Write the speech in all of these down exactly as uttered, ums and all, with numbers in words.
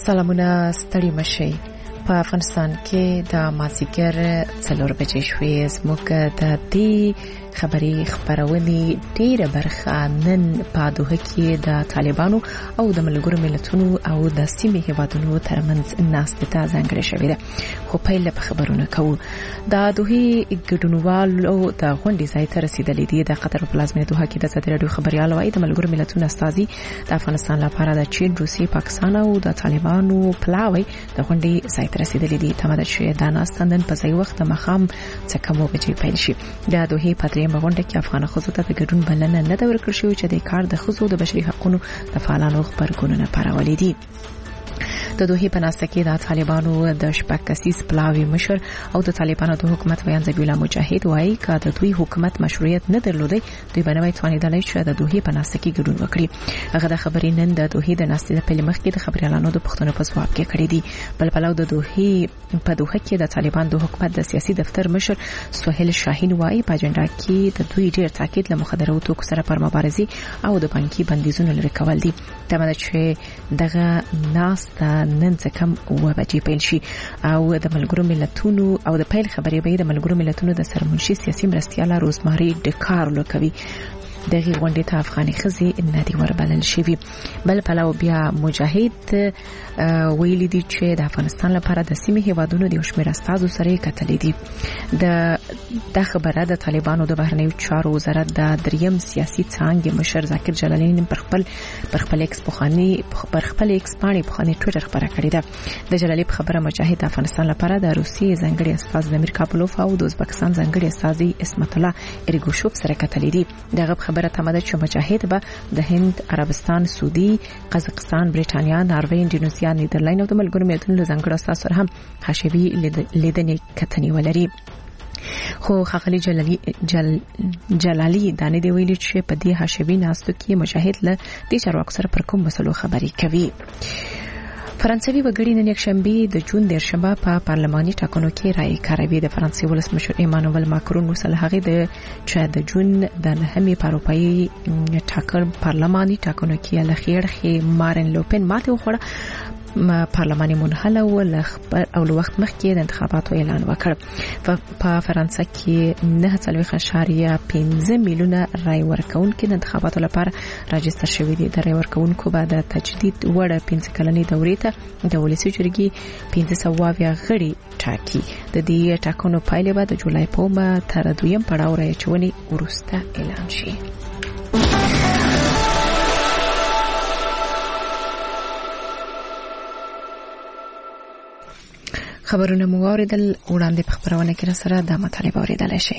سلامونه ستړي مشي. په افغانستان کې د مازیګر څلور بجې شوې زموږ د دې خبري خبرونې ډیره برخه نن په دوحه کې د طالبانو او د ملګرو ملتونو او د سیمې هیوادونو ترمنځ ناستې ته ځانګړې شوې ده. خو پیل په خبرونه کوو. د دوحه ګډونوالو د غونډې ځای ته رسیدلې دي. د قطر په پلازمینه دوحه کې د ازادي راډیو خبريال وايي د ملګرو ملتونو استازي د افغانستان لپاره د چین، روسیې، پاکستان او د طالبانو پلاوي د غونډې ځای ته رسیدلې دي. تماده شوې د ناستندن په ځای وخت مخام څه کومو بچي پیل شي. د دوحه په درېمه غونډه کې افغان ښځو ته د ګډون بلنه نه ده ورکړل شوې چې د کار د ښځو د بشري حقوقو د فعالانو خبرګونونه پرولې دي. د دوحه په ناسته کې د طالبانو د شپږ کسیز پلاوي مشر او د طالبانو د حکومت ویان ذبیح الله مجاهد وایي چې د دوی حکومت مشروعیت نه درلودي، دوی بنوي توانیدلای چې د دوحه په ناسته کې ګډون وکړي. هغه د خبرې نن د دوحه د ناسته په لمخ کې د خبريالانو د پښتنو په ځواب کې کړې دي. بل پلاو د دوحه په دوحه کې د طالبان د حکومت د سیاسي دفتر مشر سهیل شاهین وایي په اجنډا کې د دوی ډیر تاکید له مخدره توکو سره پر مبارزه او د بانکي بندیزونو لري کول دي. تمه چې دغه ناسته نن څکم و بجې پیل شي او د ملګرو ملتونو او د پیل خبرې به د ملګرو ملتونو د سرمنشي سیاسي مرستياله روزماري ډکارلو کوي. دغه غونډې ته افغاني خزي ندي وربلل شوی. بل پلاو بیا مجاهد ویلي دي چې د افغانستان لپاره د سیمې هیوادونو د شمیر استازو سره کتلې دي. د د خبره د طالبانو د بهرنیو چارو وزارت د دریم سیاسي څانګې مشر ذاکر جلالین پر خپل پر خپل ایکس بخانی پر خپل ایکس باندې بخانی ټوئیټر خبره کړې ده. د جلالین خبره مجاهد د افغانستان لپاره د روسیې ځانګړي استاذ زمیر کاپلوف او د ازبکستان ځانګړي استاذ اسمت الله ارګوشوف سره کتلې دي. دغه خبره تماده چې مجاهد به د هند، عربستان، سعودي، قزاقستان، بریټانیا، ناروې، انډونیزیا، نیدرلند او د ملګرو ملتونو ځانګړي استاد سره هم حشوي لیدنې کتنې ولري. خو خغلی جلالی جل جلالی دانه دی ویلي چې په دې حشوي ناستو کې مجاهد له دې چارواکو سره پر کوم مسلو خبرې کوي. فرانسوي وګړي نن یکشنبه د جون د شنبه په پارلماني ټاکنو کې رائے کاروي. د فرانسې ولسمشر ایمانوئل ماکرون وسله هغه د چې د جون د نهمې پاروپایي ټاکر پارلماني ټاکنو کې لخیر خې مارن لوپن ماته وخوړه. پارلماني منحله ول خبر او وخت مخکې د انتخاباتو اعلان وکړ. په فرانسه کې نه څلوي خشاریه پنځه میلیونه رای ورکونکو د انتخاباتو لپاره راجستر شوي دي. د رای ورکونکو بعد د تجدید وړ پنځه کلنې دورې ته د ولسی جرګې پنځه سوه غړي ټاکي. د دې ټاکنو پایله به د جولای په ما تر دویم پړاو رای چونی ورسته اعلان شي. خبرونه مو اوریدل. وړاندې په خبرونه کې را سره د مطالبه اوریدل شي.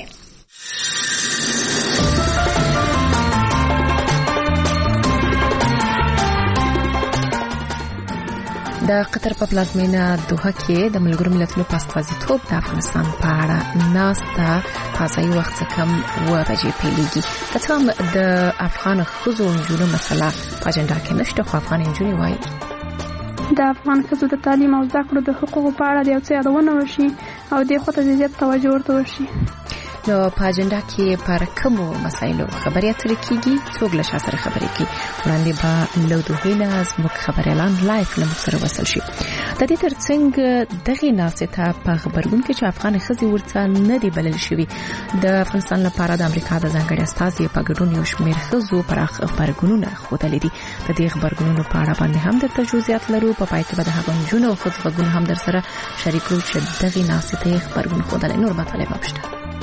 د قطر په پلازمینه دوحه کې د ملګرو ملتونو په استازیتوب د افغانستان په اړه ناسته په ځای وخت کم و بجې پیلېږي. تاسو د افغان ښځو انجونو مسله په اجنډا کې نشته، خو افغان انجونې وایي د افغان ښځو د تعلیم او زده کړو د حقوقو په اړه د یو څه یادونه وشي او د خو ته زیات توجه ورته وشي. نو په اجنډا کې پر کومو مسایلو خبرې اترې کیږي، څوک له شاسره خبرې کوي. وړاندې به له دوه نه زموږ خبريالان لایف له سره وصل شي. د دې ترڅنګ دغه ناسته په خبرګون کې چې افغان ښځې ورته نه دی بلل شوی. د افغانستان لپاره د امریکا د ځانګړي استازي په ګډون یو شمېر ښځو پر خبرګونونه خوتلې دي. د دې خبرګونونو په اړه باندې هم د تجویزات لرو. په پای کې به د هغو جنونو او خبرګون هم در سره شریکو چې دغه ناسته خبرګون خوتلې. نور مطالب مشته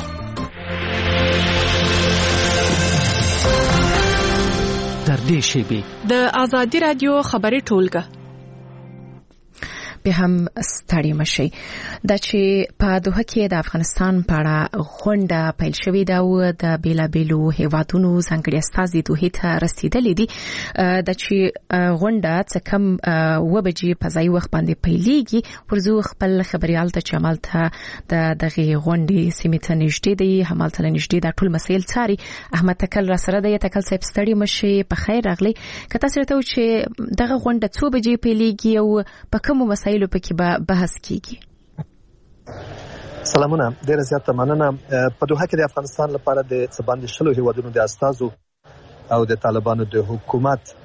در دې شیبه د ازادي رادیو خبري ټولګه به هم ستړي مشي. د چې په دوحه کې د افغانستان په اړه غونډه پیل شوې ده او د بیلابیلو هیوادونو ځانګړي استازي دوحه ته رسیدلې دي. د چې غونډه څه کم و بجې په ځای وخت باندې پیلېږي. ورزو خپل خبريال ته چې عمل ته د دغه غونډې سیمه ته نږدې دی، عمل ته نږدې د ټول مسایل څاري. احمد تکل را سره دی. تکل صاحب ستړي مشي، په خیر راغلی. کته سره ته چې دغه غونډه څو بجې پیلېږي او په کومو مسایلو پکې به بحث کیږي؟ سلامونه، ډیره زیاته مننه. په دوحه کې د افغانستان لپاره د څه باندې شلو هیوادونو د استازو او د طالبانو د حکومت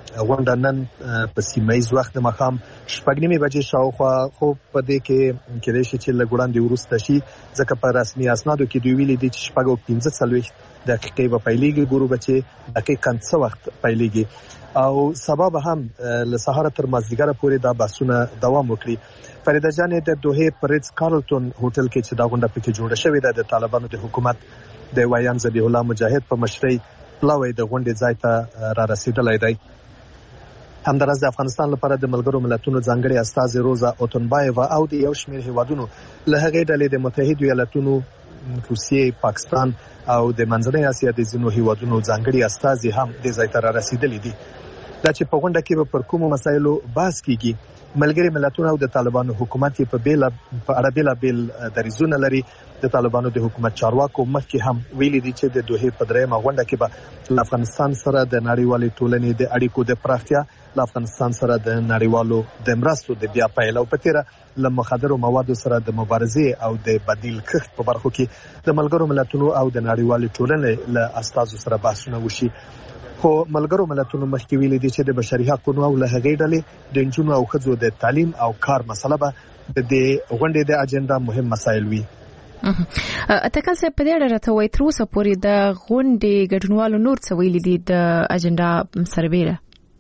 غونډه نن په سیمایي وخت د مخام شپږ نیمې بجې شاوخوا خو په دې کې کېدای شي چې له وړاندې وروسته شي ځکه په رسمي اسنادو کې دوی ویلي دي چې شپږ او پنځه څلوېښت دقیقې به پیلېږي ګورو به چې دقیقاً څه وخت پیلېږي او سبا به هم له سهاره تر مازدیګره پورې دا بحثونه دوام وکړي. فریده جانې د دوحې په ریټز کارلټون هوټل کې چې دا غونډه پکې جوړه شوې ده د طالبانو د حکومت د ویان ذبیح الله مجاهد په مشرۍ پلاوی د غونډې ځای ته را رسیدلی دی. همداراز د افغانستان لپاره د ملګرو ملتونو ځانګړي استازي روزا اوتونبایووا او د یو شمېر هیوادونو له هغې ډلې د متحدو ایالتونو، روسیې، پاکستان او د منځنۍ اسیا د ځینو هیوادونو ځانګړي استازي هم دې ځای ته را رسیدلي دي. دا چې په غونډه کې به پر کومو مسایلو بحث کیږي، ملګري ملتونه او د طالبانو حکومت په بیل په اړه بیلابیل دریځونه لري. د طالبانو د حکومت چارواکو مخکې هم ویلي دي چې د دوحې په درېیمه غونډه کې به له افغانستان سره د نړیوالې ټولنې د اړیکو د پراختیا، له افغانستان سره د نړیوالو د مرستو د بیا پیل او په تیره له مخدرو موادو سره د مبارزې او د بدیل کښت په برخو کې د ملګرو ملتونو او د نړیوالې ټولنې له استازو سره بحثونه وشي. خو ملګرو ملتونو مخکې ویلي دي چې د بشري حقوقو او له هغې ډلې د نجونو او ښځو د تعلیم او کار مسله به د دې غونډې د اجنډا مهم مسایل وي. اتکل صاحب په دې اړه راته وایي تر اوسه پورې د غونډې ګډونوالو نور څه ویلي دي د اجنډا سربیره؟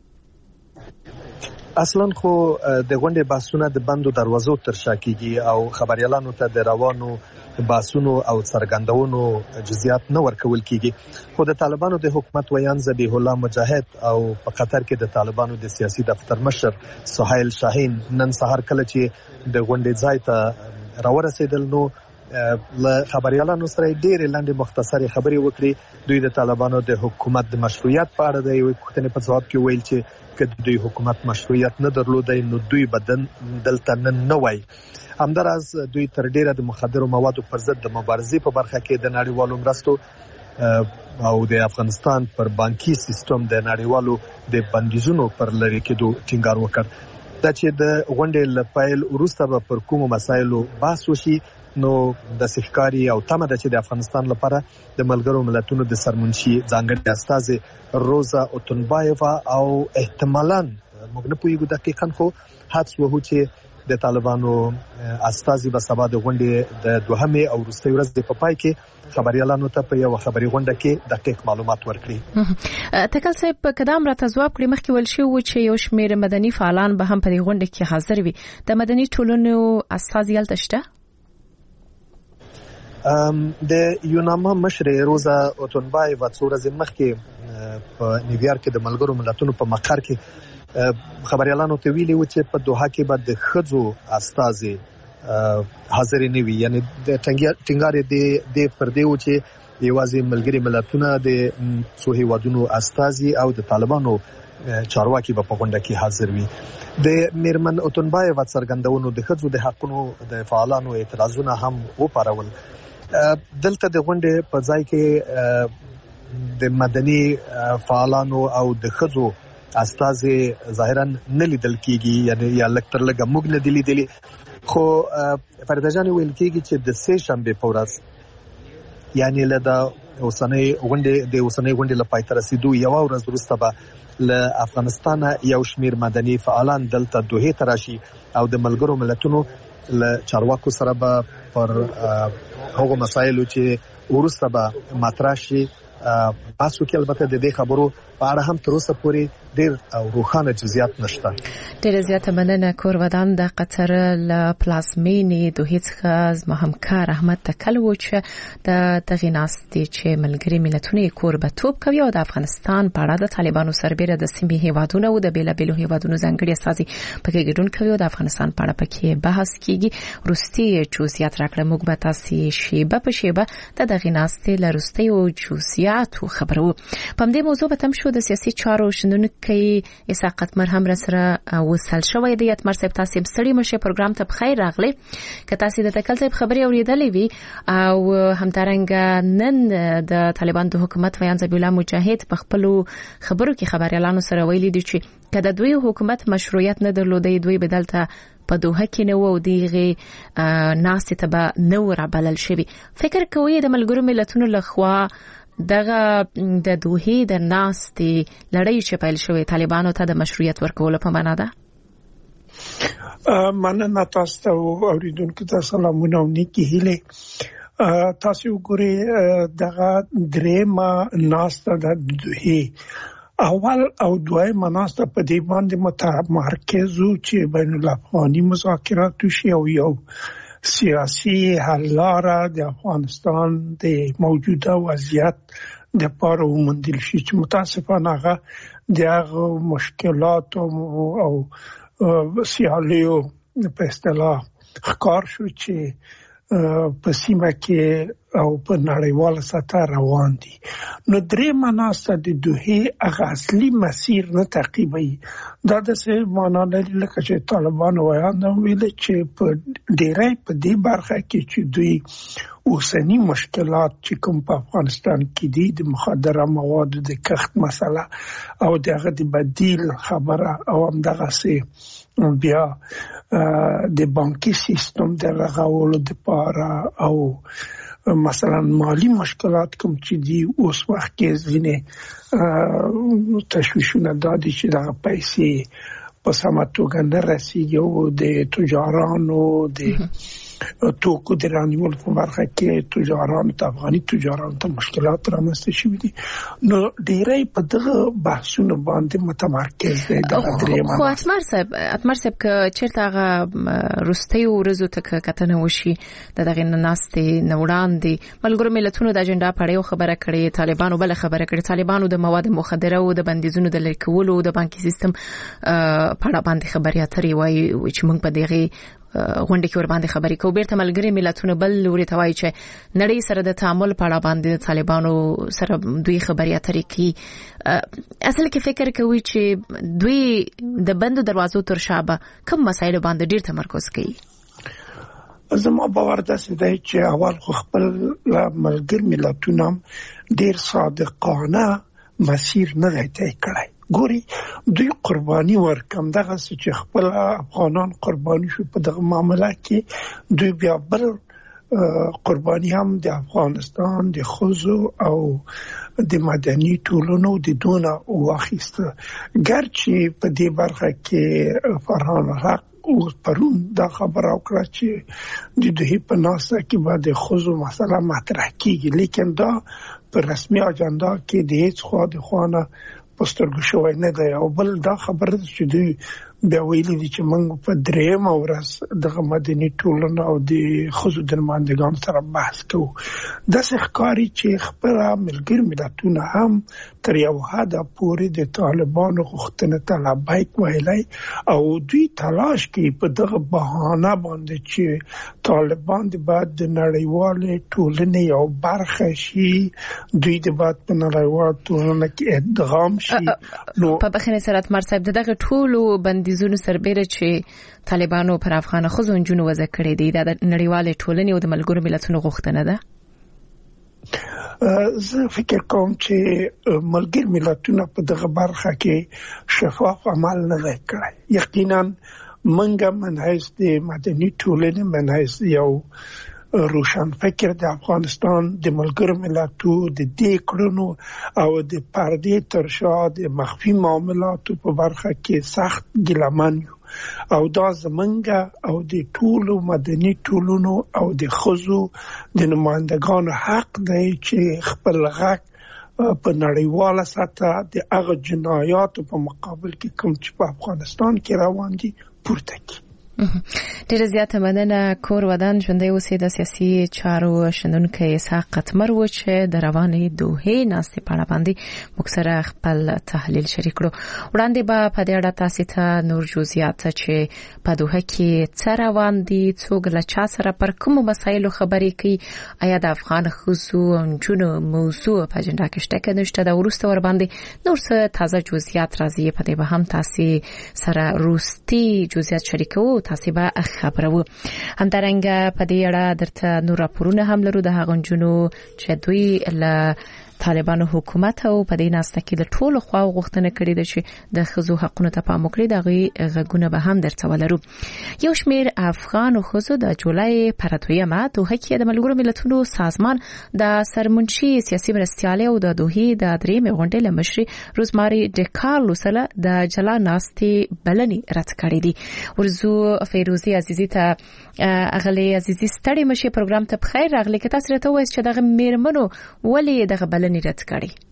اصلا خو د غونډې بحثونه د بندو دروازو تر شا کیږي او خبريالانو ته د روانو بحثونو او څرګندونو جزئیات نه ورکول کیږي. خو د طالبانو د حکومت ویان ذبیح الله مجاهد او په قطر کې د طالبانو د سیاسي دفتر مشر سهیل شاهین نن سهار کله چې د غونډې ځای ته راورسېدل نو له خبريالانو سره ډېرې لنډې مختصرې خبرې وکړي. دوی د طالبانو د حکومت د مشروعیت په اړه د یوې پوښتنې په ځواب کې ویل چې که دوی حکومت مشروعیت نه درلودای نو دوی بدن دلته نن نه وای. همداراز دوی تر ډیره د مخدرو موادو پر ضد د مبارزې په برخه کې د نړیوالو مرستو او د افغانستان پر بانکي سیستم د نړیوالو د بندیزونو پر لرې کېدو ټینګار وکړ. دا چې د غونډې له پیل وروسته به پر کومو مسایلو بحث وشي نو د سحکاري او تمه ده چې د افغانستان لپاره د ملګرو ملتونو د سرمنشي ځانګړي استازي روزا اوتونبایووا او احتمالاً موږ نه پوهیږو دقیقاً خو حدس وهو چې د طالبانو استازي به سبا د غونډې د دوهمې او وروستۍ ورځې په پای کې خبريالانو ته په یو خبري غونډه کې دقیق معلومات ورکړي. تکل صاحب کدام راته ځواب کړی مخکې ول شي و چې یو شمېر مدني فعالان به هم په دې غونډه کې حاضر وي. د مدني ټولنو استازي هلته شته؟ د یوناما مشر روزا اوتونبایووا څو ورځې مخکې په نیویارک کې د ملګرو ملتونو په مقر کې خبريالانو ته ویلي و چې په دوحه کې به د ښځو استازي حاضر نه وي. یعنی د ټینګار دی د پردې و چې یوازې ملګري ملتونه د څو هیوادونو استازي او د طالبانو چارواکي به په غونډه کې حاضر وي. د میرمن اوتونبایووا څرګندونو د ښځو د حقوقو د فعالانو اعتراضونه هم وپارول. دلته د غونډې په ځای کې د مدني فعالانو او د ښځو استازي ظاهرا نه لیدل کیږي، یعنی یا لکتر لګه موږ نه لیدلې. خو فرده جان ویل کیږي چې د سه شنبه په ورځ یعنی له د اوسنۍ غونډې د اوسنۍ غونډې لپاره تر رسیدو یو ورځ وروسته به له افغانستان یو شمیر مدني فعالان دلته دوحې ته راشي او د ملګرو ملتونو له چارواکو سره به پر هغو مسایلو چې وروسته به مطرح شي بحث وکړي. البته د دې خبرو په اړه هم تر اوسه پورې ډېر او روښانه جزئیات نشته. ډېره زیاته مننه کور ودان د قطر له پلازمینې دوحې څخه زما همکار احمد تکل و چې د دغې ناستې چې ملګري ملتونه یې کوربهتوب کوي او د افغانستان په اړه د طالبانو سربیره د سیمې هیوادونه او د بېلابېلو هیوادونو ځانګړي استازي پکې ګډون کوي او د افغانستان په اړه پکې بحث کیږي. وروستي جزئیات راکړه موږ به تاسې شیبه په شیبه د دغې ناستې له وروستیو جزئیاتو خبرو. په همدې موضوع به تم شو د سیاسي چارو شنونکی اسحاق قتمر هم را سره وصل شوی دی. اتمر صاحب تاسو هم ستړي مشه پروګرام ته بخیر راغلی. که تاسو د تکل صاحب خبري اوریدلې وي او همدارنګه نن د طالبان د حکومت ویان ذبیح الله مجاهد په خپل خبرو کې خبريالانو سره ویلي دي چې کله دوی حکومت مشروعیت نه درلودي دوی بدلته په دوحه کې نو او دیغه ناس ته به نو را بلل شي. فکر کوي د ملګرو ملتونو لخوا دغه د دوحې د ناستې لړۍ چې پیل شوې طالبانو ته د مشروعیت ورکولو په معنا ده؟ مننه تاسو ته اوریدونکو ته سلامونه او نیکی هیله. تاسو وګورئ دغه درېمه ناسته د دوحې اول او دویمه ناسته په دې باندې متمرکز وو چې بین الافغاني مذاکرات وشي او یو سیاسي حل لاره د افغانستان د موجوده وضعیت د پاره وموندل شي چې متاسفانه هغه دغه مشکلات او سیالیو په اصطلاح ښکار شو چې په سیمه کې او په نړیواله سطح روان دي. نو درې مناسته د دوحې هغه اصلي مسیر نه تعقیبوي. دا د څه معنا لري لکه چې طالبان وایي ویل چې په ډیری په دې برخه کې چې دوی اوسنی مشکلات چې کوم په افغانستان کې دي د مخدره موادو د کښت مسله او دغه د بدیل خبره او هم دغه سي بیا د بانکي سیستم د رغولو لپاره او مثلا مالی مشکلات کوم چې دي اوس وخت کې ځینې تشویشونه دادي چې دغه پیسې په سمه توګه نه رسیږي او د تجارانو د توکو د رانیولو په برخه کې تجارانو ته افغاني تجارانو ته مشکلات رامنځته شوي دي. نو ډیری په دغه بحثونو باندې متمرکز دی. خو اتمر صاحب اتمر صاحب که چیرته هغه وروستیو ورځو ته کتنه وشي د دغه ناستې نه وړاندې ملګرو ملتونو د اجنډا په اړه خبره کړې، طالبانو بل خبره کړې، طالبانو د مواد مخدره او د بندیزونو د لرې کولو د بانکي سیستم په اړه باندې خبرې اترې وایي چې موږ په دغه غونډه کې ور باندې خبرې کوو. بیرته ملګری ملتونه بل لوري ته وایي چې نړۍ سره د تعامل په اړه باندې طالبانو سره دوی خبرې اترې کوي. اصل کې فکر کوي چې دوی د بندو دروازو تر شابه کوم مسایل باندې ډیر تمرکز کوي؟ زما باور داسې دی چې اول خو خپل ملګری ملتونه ډیر صادقانه مسیر نه دی طی کړی. ګوري دوی قرباني ورکم دغه چې خپل افغانان قرباني شو په دغه معاملې کې دوی بیا بل قرباني هم د افغانستان د خزو او د مدني ټولنو د دونه واخیسته. ګرچې په دې برخه کې فرهان حق او پرون دا خبر او کړ چې د دوی په ناسه کې به د خزو مسله مطرح کیږي، لیکن دا په رسمي اجنډا کې د هیڅ خوا د خوانه پسترګو شوی نه دی. او بل دا خبره چې دوی بیا ویلي دي چې موږ په درېیمه ورځ دغه مدني ټولنه او د ښځو د نمایندګانو سره بحث کوو. داسې ښکاري چې خپل ملګري ملتونه هم تر یو حده پورې د طالبانو غوښتنې ته لبیک ویلی او دوی تلاش کوي په دغه بهانه باندې چې طالبان د باید د نړیوالې ټولنې یو برخه شي، دوی د باید په نړیواله ټولنه کې ادغام شي. نو په بخښنې سره اتمر صاحب دغه ټولو بندیزونو سربېره چې طالبانو پر افغان ښځو نجونو وضع کړې دي د نړیوالې ټولنې او د ملګرو ملتونو غوښتنه ده؟ زه فکر کوم چې ملګري ملتونه په دغه برخه کې شفاف عمل نه کوي. یقینا منګه منحیث د مدني ټولنې منحیث یو روشن فکر د افغانستان د ملګرو ملتو د دې کړنو او د پردې تر شا د مخفي معاملاتو په برخه کې سخت ګیلمن او دا زمونږه او د ټولو مدني ټولنو او د ښځو د نمایندګانو حق دی چې خپل غږ په نړیواله سطح د هغه جنایاتو په مقابل کې کوم چې په افغانستان کې روان دي پورته کړي. ډیره زیاته مننه. کور ودان ژوندۍ اوسئ. د سیاسي چارو شنونکي اسحاق قتمر و چې د روانې دوحې ناستې په اړه باندې موږ سره خپل تحلیل شریک کړو. وړاندې به په دې اړه تاسو ته نور جزئیات چې په دوحه کې څه روان دي، څوک له چا سره پر کومو مسایلو خبرې کوي، آیا د افغان ښځو او نجونو موضوع په اجنډا کې شته که نشته، دا وروسته ور باندې نور څه تازه جزئیات راځي په دې به هم تاسو سره روستي جزئیات شریکو تاسو به خبرو. همدارنګه په دې اړه درته نور راپورونه هم لرو د هغه نجونو چې دوی له طالبانو حکومت او په دې ناسته کې د ټولو خواو غوښتنه کړې ده چې د ښځو حقونو ته پام وکړي. دغه غږونه به هم درته ولرو. یو شمېر افغان ښځو د جولای پر اتمه دوحه کې د ملګرو ملتونو سازمان د سرمنشي سیاسي مرستیالۍ او د دوحې د درېیمې غونډې له مشري روزماري ډیکارلو سره د جلا ناستې بلنې رد کړې دي. ورزو فیروزي عزیزي ته اغلی عزیزي ستړي مشي پروګرام ته بخیر راغلی. که تاسو راته وایئ چې دغه میرمنو ولې دغه بلنې رد کړې؟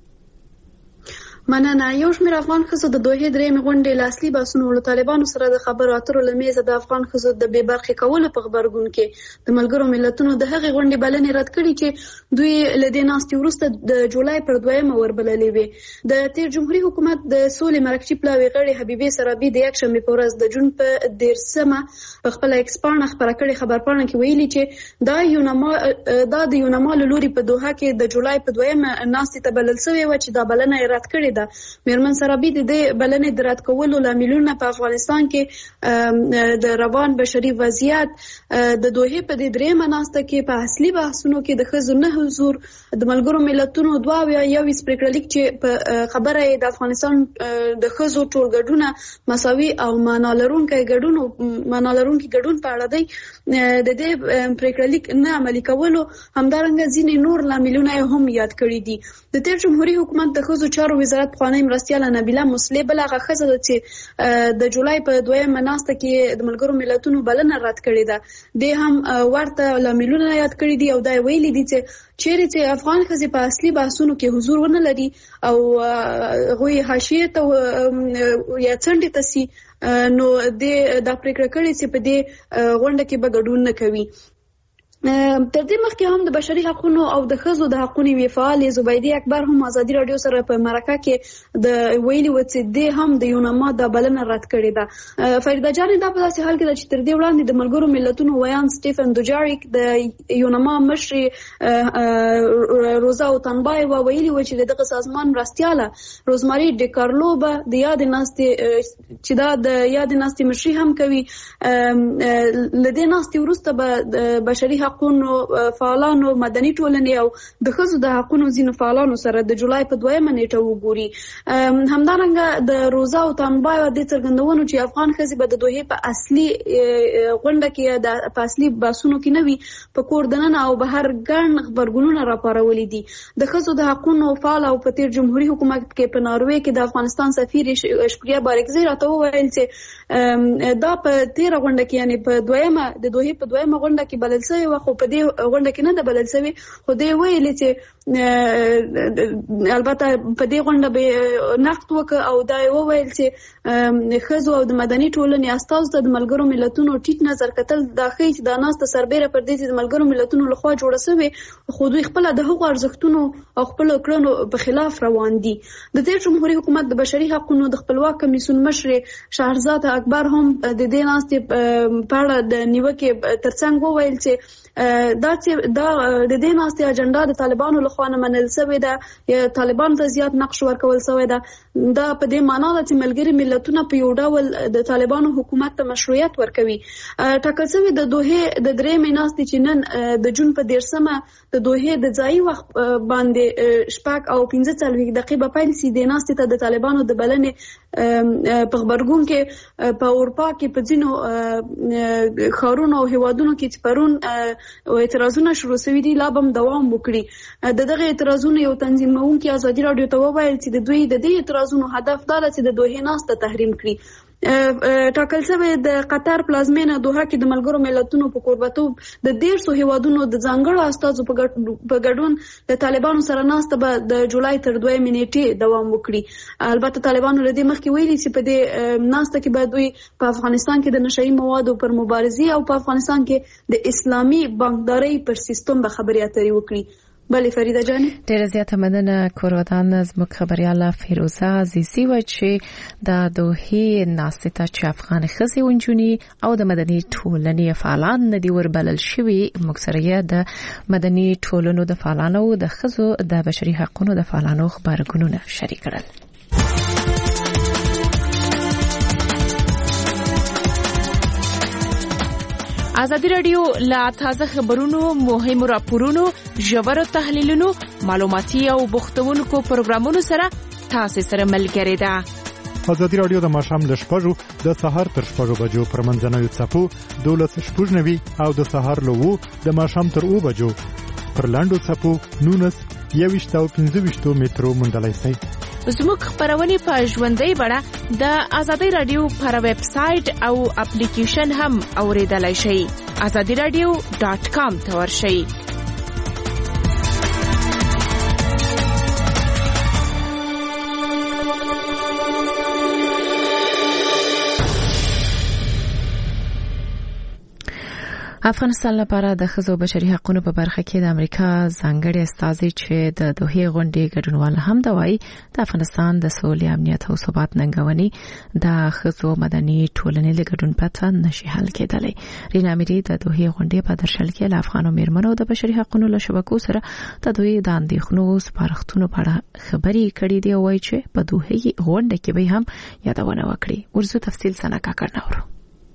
مننه. یو شمېر افغان ښځو د دوحې درېیمې غونډې له اصلي بحثونو له طالبانو سره د خبرو اترو له میزه د افغان ښځو د بې برخې کولو په غبرګون کې د ملګرو ملتونو د هغې غونډې بلنې رد کړي چې دوی له دې ناستې وروسته د جولای پر دویمه وربللې وې. د تیر جمهوري حکومت د سولې مرکزي پلاوي غړې حبیبې سرابي د یکشنبې په ورځ د جون په دیرشمه په خپله ایکس پاڼه خپره کړې خبرپاڼه کې ویلي چې دا یونما دا د یونما له لوري په دوحه کې د جولای په دویمه ناستې ته بلل شوې وه چې دا بلنه یې رد کړې ده. میرمن سرابي د دې بلنې د رد کولو لاملونه په افغانستان کې د روان بشري وضعیت، د دوحې په دې درېیمه ناسته کې په اصلي بحثونو کې د ښځو نه حضور، د ملګرو ملتونو دوه اویا یویشت پرېکړه لیک چې په خبره یې د افغانستان د ښځو ټول ګډونه مساوي او معنا لرونکی ګډون معنا لرونکی ګډون په اړه دی. د دې پرېکړه لیک نه عملي کولو همدارنګه ځینې نور لاملونه هم یاد کړي دي. د تیر جمهوري حکومت د ښځو چارو وزارت پخوانۍ مرستیاله نبیله مسلې بل هغه ښځه ده چې د جولای په دویمه ناسته کې د ملګرو ملتونو بلنه رد کړې ده. دې هم ورته لاملونه یاد کړي دي او دا ویلي دي چې چیرې چې افغان ښځې په اصلي بحثونو کې حضور ونه لري او هغوی حاشیې ته یا څنډې ته سي، نو دا پرېکړه کړې چې په دې غونډه کې به ګډون نه کوي. تر دې مخکې هم د بشري حقونو او د ښځو د حقونو وی فعالې زبیدې اکبر هم ازادي راډیو سره په مرکه کې د ویلي و چې دې هم د یونما د بلنه رد کړې ده. فریده جان دا په داسې حال کې ده چې تر دې وړاندې د ملګرو ملتونو ویان سټیفن دوجاریک د یونما مشري روزا اوتانبایوا ویلي و چې دغه سازمان مرستیاله روزماري ډیکارلو به د یاد ناستې چې دا د یاد ناستې مشري هم کوي. له دې ناستې وروسته به د بشري حقونو فعالانو، مدني ټولنې او د ښځو د حقونو ځینو فعالانو سره د جولای په دویمه نیټه وګوري. همدارنګه د روزا اوتانبایوا د څرګندونو چې افغان ښځې به د دوحې په اصلي غونډه کې د په اصلي بحثونو کې نه وي، په کور دننه او بهر ګڼ غبرګونونه راپارولي دي. د ښځو د حقونو فعال او په تیر جمهوري حکومت کې په ناروې کې د افغانستان سفیر شکریا بارکزی راته وویل چې دا په تیره غونډه کې یعنی په دویمه د دوحې په دویمه غونډه کې بلل شوی و، خو په دې غونډه کې نه ده بلل شوی. خو دې ویلي چې البته په دې غونډه به نقد وکړ او دا یې وویل چې ښځو او د مدني ټولنې استازو ته د ملګرو ملتونو ټیټ نظر کتل دا ښیي چې دا ناسته سربیره پر دې چې د ملګرو ملتونو لخوا جوړه شوې، خو دوی خپله د هغو ارزښتونو او خپلو کړنو په خلاف روان دي. د تیر جمهوري حکومت د بشري حقونو د خپلواک کمیسیون مشر شهرزاد اکبر هم د دې ناستې په اړه د نیوکې ترڅنګ وویل چې دا چې دا د دې ناستې اجنډا د طالبانو لخوا نه منل شوې ده یا طالبانو ته زیات نقش ورکول شوی ده. دا په دې معنا ده چې ملګري ملتونه په یو ډول د طالبانو حکومت ته مشروعیت ورکوي. ټاکل شوې د دوحې د درېیمې ناستې چې نن د جون په دیرشمه د دوحې د ځایي وخت باندې شپږ او پنځه څلوېښت دقیقې به پیل سي. دې ناستې ته د طالبانو د بلنې په غبرګون کې په اروپا کې په ځینو ښارونو او هیوادونو کې چې پرون او اعتراضونه شروع شوي دي لا به هم دوام وکړي. د دغه اعتراضونو یو تنظیمونکي ازادي راډیو ته وویل چې د دوی د دې اعتراضونو هدف دا ده چې د دوحې ناسته تحریم کړي. ټاکل شوی د قطر پلازمینه دوحه کې د ملګرو ملتونو په کوربتوب د دیرشو هیوادونو د ځانګړو استازو په ګډون د طالبانو سره ناسته به د جولای تر دویمې نیټې دوام وکړي. البته طالبانو له دې مخکې ویلي چې په دې ناسته کې به دوی په افغانستان کې د نشهیي موادو پر مبارزې او په افغانستان کې د اسلامي بانکدارۍ پر سیستم به خبرې اترې وکړي. بله فریده جان، ډیره زیاته مننه. کورودان زموږ خبرياله فیروزه عزیزي و چې د دوحې ناستې ته چې افغان ښځې او نجونې او د مدني ټولنې فعالان نه دي وربلل شوي، موږ سره یې د مدني ټولنو د فعالانو او د ښځو د بشري حقونو د فعالانو خبرګونونه شریک کړل. ازادي رادیو لا تازه خبرونو، مهمو راپورونو، ژورو تحلیلونو، معلوماتي او بوختونکو پروګرامونو سره تاسو سره ملګری ده. ازادي رادیو د ماښام له شپږو د سهار تر شپږو بجو پر منځنوي څپو دولس شپږ نوي او د سهار له وو د ماښام تر اوو بجو پر لاندو څپو نونس یويشت او پنځه ویشت مترو مندلای سي. زموږ خبرونه په ژوندۍ بڼه د ازادي رادیو پر ویب سټ او اپلیکیشن هم اوریدلای شئ. azadi radio dot com ته ورشئ. افغانستان لپاره د ښځو بشري حقوقو په برخه کې د امریکا ځانګړي استازي چې د دوحې غونډې ګډونوال هم د وایي د افغانستان د سولې، امنیت او ثبات ننګونې د ښځو مدني ټولنې له ګډون پرته نشي حل کېدلی. رینا میری د دوحې غونډې په درشل کې له افغانو میرمنو د بشري حقوقو له شبکو سره د دوی د اندېښنو سپارښتنو په اړه خبرې کړې دي او وایي چې په دوحې غونډه کې به هم یادونه وکړي. ورزو تفصیل سنکا کړناورو.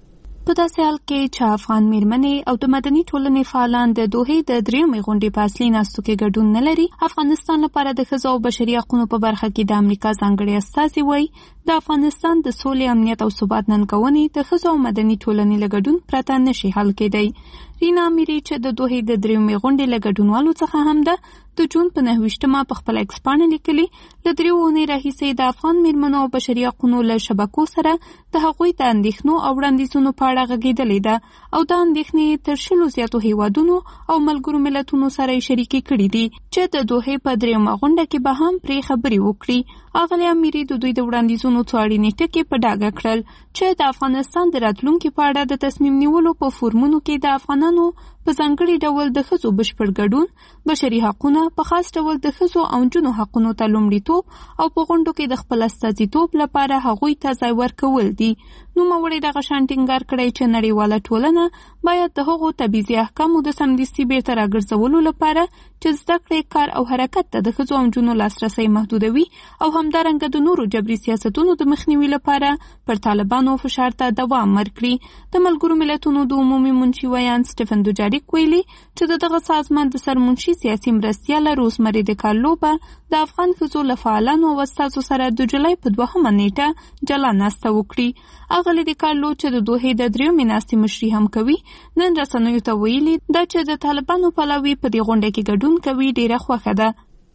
په داسې حال کې چې افغان میرمنې او د مدني ټولنې فعالان د دوحې د دریمې غونډې په اصلي ناستو کې ګډون نه لري، افغانستان لپاره د ښځو او بشري حقوقو په برخه کې د امریکا ځانګړي استازي وایي د افغانستان د سولې، امنیت او ثبات ننګونې د ښځو او مدني ټولنې له ګډون پرته نشي حل کېدی. رینا میری چې د دوحې د دریمې غونډې له ګډونوالو څخه هم ده، د جون په نهه ویشتمه په خپل ایکس پاڼه لیکلي له دریو اونۍ راهیسې د افغان میرمنو او بشري حقوقو له شبکو سره د هغوی د اندېښنو او وړاندیزونو په اړه غږېدلې ده او د اندېښنې تر شلو زیاتو هیوادونو او ملګرو ملتونو سره یې شریکې کړي دي چې د دوحې په دریمه غونډه کې به هم پرې خبرې وکړي. اغلې امیري د دوی د وړاندیزونو څو اړینې ټکي په ډاګه کړل چې د افغانستان د راتلونکي په اړه د تصمیم نیولو په فورمونو کې د افغانانو په ځانګړي ډول د ښځو بشپړ ګډون، بشري حقونه، په خاص ډول د ښځو او نجونو حقونو ته لومړیتوب او په غونډو کې د خپل استازیتوب لپاره هغوی ته ځای ورکول دي. نوموړي دغه شان ټینګار کړی چې نړیواله ټولنه باید د هغو تبعیضي احکامو د سمدستي بیرته راګرځولو لپاره چې زده کړې، کار او حرکت ته د ښځو او نجونو لاسرسی محدودوي او همدارنګه د نورو جبري سیاستونو د مخنیوي لپاره پر طالبانو فشار ته دوام ورکړي. د ملګرو ملتونو د عمومي منشي ویان سټیفن دوجاریک ویلي چې د دغه سازمان د سرمنشي سیاسي مرستیاله روزمري د کارلو به د افغان ښځو له فعالانو او استازو سره د جولای په دوهمه نیټه جلا ناسته وکړي. اغلی د کارلو چې د دوحې د دریمې ناستې مشري هم کوي نن رسنیو ته ویلي دا چې د طالبانو پلاوي په دې غونډه کې ګډون کوي ډیره خوښه ده.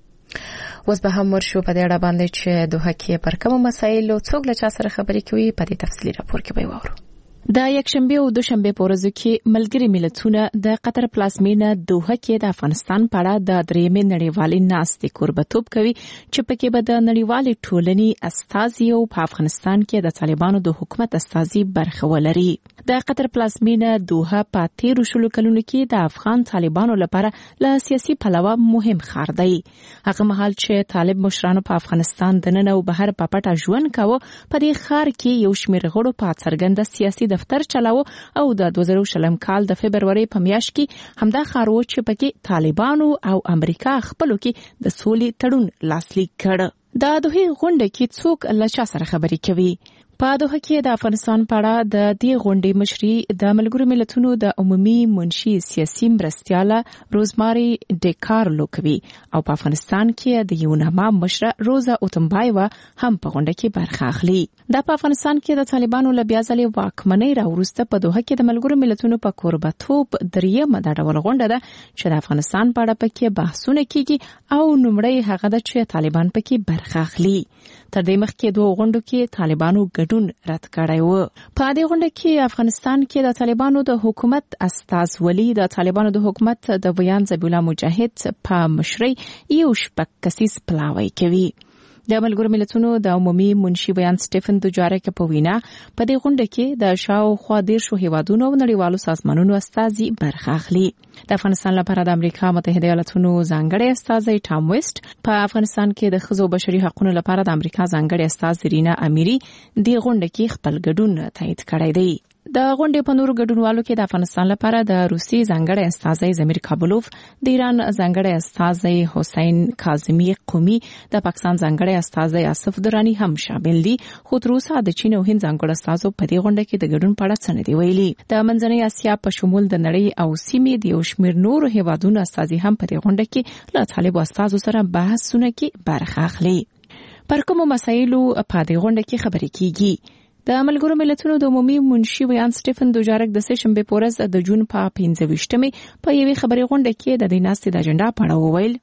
اوس به هم ورشو په دې اړه باندې چې دوحه کې پر کومو مسایلو څوک له چا سره خبرې کوي په دې تفصیلي راپور کې به وورو. د یکشنبه او دوشنبه په ورځو کې ملګري ملتونه د قطر پلازمینه دوحه کې د افغانستان په اړه د دریمې نړیوالې ناستې کوربتوب کوي چې پکې به د نړیوالې ټولنې استازي او په افغانستان کې د طالبانو د حکومت استازي برخه ولري. د قطر پلازمینه دوحه په تیرو شلو کلونو کې د افغان طالبانو لپاره له سیاسي پلوه مهم ښار دی. هغه مهال چې طالب مشرانو په افغانستان دننه او بهر په پټه ژوند کاوه، په دې ښار کې یو شمېر غړو په څرګنده سیاسي دفتر چلاوه او د دوه زره شلم کال د فبروري په میاشت کې همدا ښار و چې پکې طالبانو او امریکا خپلو کې د سولې تړون لاسلیک کړ. د دوحې غونډه کې څوک له چا سره خبرې کوي؟ په دوحه کې د افغانستان په اړه د دې غونډې مشري د ملګرو ملتونو د عمومي منشي سیاسي مرستیاله روزماري ډیکارلو کوي او په افغانستان کې د یوناما مشره روزا اوتمبایوا هم په غونډه کې برخه اخلي. د په افغانستان کې د طالبانو له بیا ځلې واکمنۍ راوروسته په دوحه کې د ملګرو ملتونو په کوربتوب دریمه د ډول غونډه ده چې د افغانستان په اړه پکې بحثونه کیږي او نومړی هغه ده چې طالبان پکې برخه اخلي. تر دې مخکې دوه غونډو کې طالبانو ګډون رد کړی و. په دې غونډه کې افغانستان کې د طالبانو د حکومت استازولي د طالبانو د حکومت د ویان ذبیح الله مجاهد په مشرۍ یو شپږ کسیز پلاوی کوي. د ملګرو ملتونو د عمومي منشي بیان سټیفن دوجاریک په وینا په دې غونډه کې د شاوخوا دیرشو هیوادونو او نړیوالو سازمانونو استازي برخه اخلي. د افغانستان لپاره د امریکا متحده ایالاتونو ځانګړي استازي ټام ویسټ، په افغانستان کې د ښځو بشري حقوقو لپاره د امریکا ځانګړي استاذ رینا امیری د غونډه کې خپل ګډون تایید کړی دی. د غونډې په نورو ګډونوالو کې د افغانستان لپاره د روسي ځانګړي استازی زمیر کابلوف، د ایران ځانګړي استازی حسین کاظمی قومي، د پاکستان ځانګړي استازی آصف درانی هم شامل دي. خو تر اوسه د چین او هند ځانګړي استازو په دې غونډه کې د ګډون په اړه څه نه دی ویلي. د منځنۍ اسیا په شمول د نړۍ او سیمې د یو شمېر نورو هیوادونو استازي هم په دې غونډه کې له طالبو استازو سره بحثونه کې برخه اخلي. پر کومو مسایلو په دې غونډه کې خبرې کیږي؟ د ملګرو ملتونو د عمومي منشي ویان سټیفن دوجارک د سه شنبه په ورځ د جون په پنځه ویشتمه په یوې خبري غونډه کې د دې ناستې د اجنډا په اړه وویل.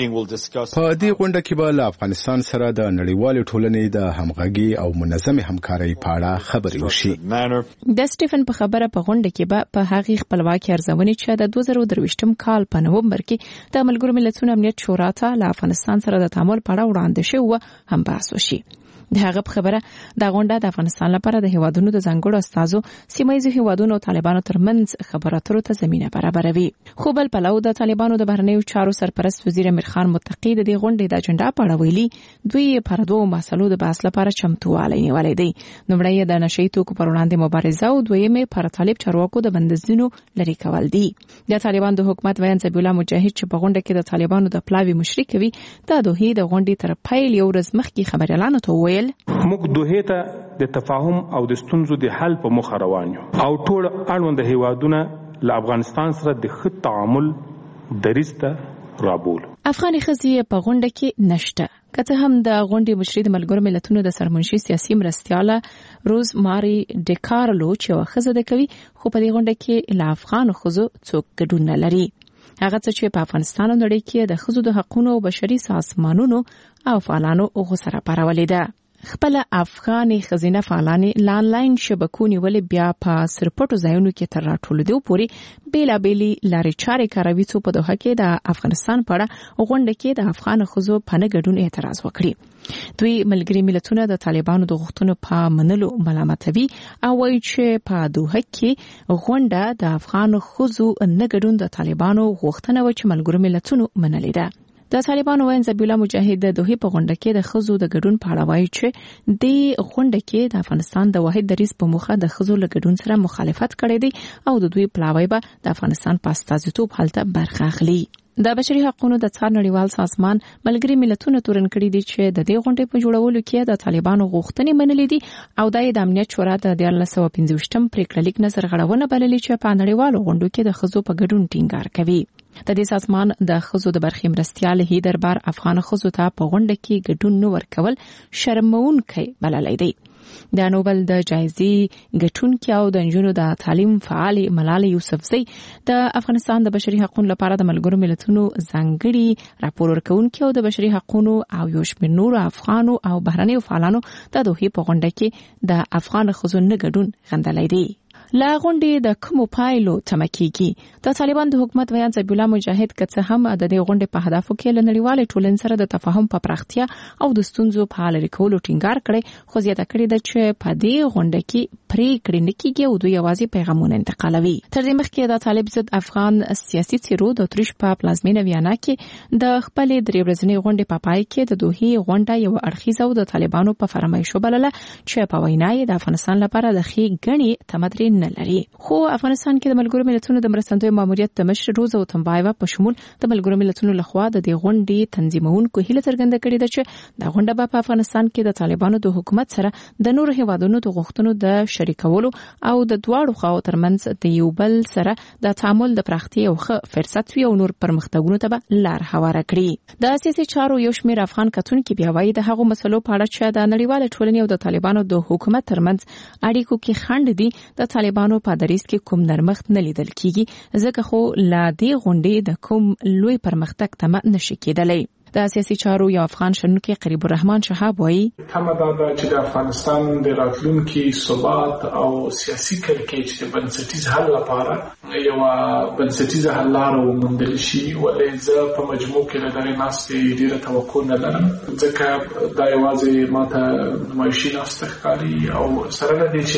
په دې غونډه کې به له افغانستان سره د نړیوال ټولنې د همغږي او منظم همکارۍ په اړه خبرې وشي. د سټیفن په خبره په غونډه کې به په هغې خپلواکي ارزونې چې د دوه زره درویشتم کال په نومبر کې د ملګرو ملتونو امنیت شورا ته له افغانستان سره د تعامل په اړه وړاندې شوی هم بحث وشي. د هغه په خبره د غونډه د افغانستان لپاره د هیوادونو د ځانګړو استازو، سیمایي هیوادونو او طالبانو ترمنځ خبرو اترو ته زمينه برابروي. خو بل پلو د طالبانو د بهرنیو چارو سرپرست وزیر امیر خان متقی د دې غونډې د اجنډا په اړه ویلي دوی پر دوه مسلو د بحث لپاره چمتووالی نیولې دي. نومړی د نشئی توکو پر وړاندې مبارزه او دویمه پر طالب چارواکو د بندیزونو لري کول دي. د طالبان د حکومت ویان زبی الله مجاهد چې په غونډه کې د طالبانو د پلاوی مشرک وي د دوه د غونډې تر پیل یو ورځ مخکې خبر اعلان ته ویل موږ دوه ته د تفاهم او د ستونزو د حل په مخ روان یو او ټول اړوند هیوادونه له افغانستان سره د ښه تعامل دریسته رابول. افغاني ښځې په غونډه کې نشته. کته هم د غونډې مشري د ملګرو ملتونو د سرمنشي سیاسي مرستياله روز ماري ډیکارلو چې واخزه د کوي خو په دې غونډه کې له افغان خزو څوک ګډون نه لري. هغه څه چې په افغانستان او نړۍ کې د خزو د حقوقو او بشري سازمانونو او فعالانو غوسره پارولې ده. خپل افغاني خزینه فعالانې لانلاین شبکو نیولې بیا په سرپټو ځایونو کې تر راټولېدو پورې بیلابېلې لارې چارې کاروي څو په دوحه کې د افغانستان په اړه غونډه کې د افغان خزو په نه ګډون اعتراض وکړي. دوی ملګري ملتونه د طالبانو د غوښتنو په منلو ملامتوي او وایي چې په دوحه کې غونډه د افغان خزو نه ګډون د طالبانو غوښتنه و چې ملګرو ملتونو منلې ده. د طالبانو وین زبی الله مجاهد د دوه په غونډه کې د خزو د ګډون په اړه وایي چې د غونډه کې د افغانستان د واحد دریځ په مخه د خزو له ګډون سره مخالفت کړی دی او د دوی پلاوی به د افغانستان په استازیتوب حالت برخه اخلي. د بشري حقوقو د څار نړیوال سازمان ملګري ملتونو تورن کړی دي چې د دې غونډې په جوړولو کې د طالبانو غوښتنې منلې دي او د امنیت شورا د دیار لسو پنځوشتم پریکړلیک نظر غړونه بللې چې په نړیوالو غونډو کې د خزو په ګډون ټینګار کوي. د دې سازمان د خزو د برخې مرستيال هی دربار افغان خزو ته په غونډه کې ګډون نه ورکول شرمونکي بللای دی. د نوبل د جایزې ګټونکي او د نجونو د تعلیم فعال ملاله یوسفزۍ د افغانستان د بشري حقوقو لپاره د ملګرو ملتونو ځانګړي راپور ورکونکي او د بشري حقوقو او یو شمېر نورو افغانو او بهرنیو فعالانو د دوه په غونډه کې د افغان خزو نه ګډون غندلای دی. لا غونډې د کومو پایلو تمکیږي؟ د طالبان د حکومت ویان زبی الله مجاهد کڅه هم د دې غونډې په هدفو کې له نړیوال ټولنې سره د تفاهم په پراختیا او د ستونزو په حل کولو ټینګار کړي خو زیاته کړې ده چې په دې غونډه کې پریکړې نه کیږي او دوی یوازې پیغامونه انتقالوي. تر دې مخکې د طالب ضد افغان سیاسي څیرو د اتریش په پلازمینه ویانا کې د خپل درې ورځنۍ غونډې په پای کې د دوه غونډه یو اړخیزه او د طالبانو په فرمایشو بلله چې په وینای د افغانستان لپاره د خې غني تمدري نه لري. خو افغانستان کې د ملګرو ملتونو د مرستندوی ماموریت د مشر روز او تنبایوا په شمول د ملګرو ملتونو لخوا د دې غونډې تنظیمونکو هیله څرګنده کړې ده چې د غونډه په افغانستان کې د طالبانو د حکومت سره د نور هیوادونو د غوښتنو د شریکولو او د دواړو خواو ترمنځ د یو بل سره د تعامل د پراختیا او ښه فرصت وي او نور پرمختګونو ته لار هواره کړي. د سیاسي چارو یو شمېر افغان کتونکو بیا وایي د هغو مسلو په اړه چې د نړیوال ټولنې او د طالبانو د حکومت ترمنځ اړیکو کې خنډ دي د طالبانو په دریځ کې کوم نرمښت نه لیدل کیږي ځکه خو لا دې غونډې د کوم لوی پرمختګ تمه نشي کېدلی. د سیاسي چارو یو افغان شنونکي قریب الرحمن شهاب وایي تمه دا ده چې د افغانستان د راتلونکي ثبات او سیاسي کړکېچ د بنسټیز حل لپاره یو بنسټیز حل لار وموندل شي ولې زه په مجموع کې له دغې ناستې ډېره توقع نه لرم ځکه دا یوازې ماته نمایشي ناسته ښکاري او سره له دې چې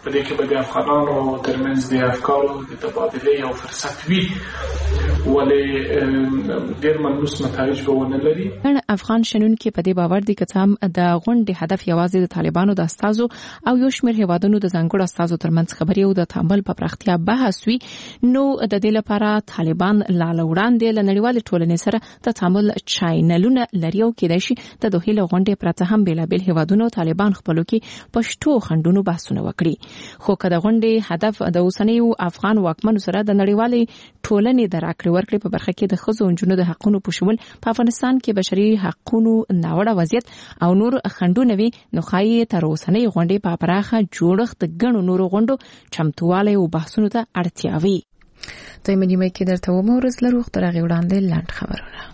په دې کې به د افغانانو ترمنځ د افکارو د تبادلې یو فرصت وي ولې ډېر ملموس نتایج به ونه لري. افغان شنونکي په دې باور دي چې هم د غونډې هدف یوازې د طالبانو د استازو او یو شمېر هیوادونو د ځانګړو استازو ترمنځ خبرې او د تعامل په پراختیا بحث وي، نو د دې لپاره طالبان لا وړاندې له نړیوال ټولنې سره د تعامل چینلونه لري او کېدای شي د دوه له غونډې پرته هم بېلابېل هیوادونو طالبان خپلو کې پښتو خنډونو بحثونه وکړي. خو که د غونډې هدف د اوسنیو افغان واکمنو سره د نړیوالې ټولنې د راکړې ورکړې په برخه کې د ښځو او نجونو د حقونو پوښول په افغانستان کې بشري حقونو ناوړه وضعیت او نور خنډونه وي، نو ښایي تر اوسنۍ غونډې په پراخه جوړښت د ګڼو نورو غونډو چمتووالی او بحثونو ته اړتیا وي. دویمه نیمه کې درته ومو ورځ لرو خو تر هغې وړاندې لنډ خبرونه.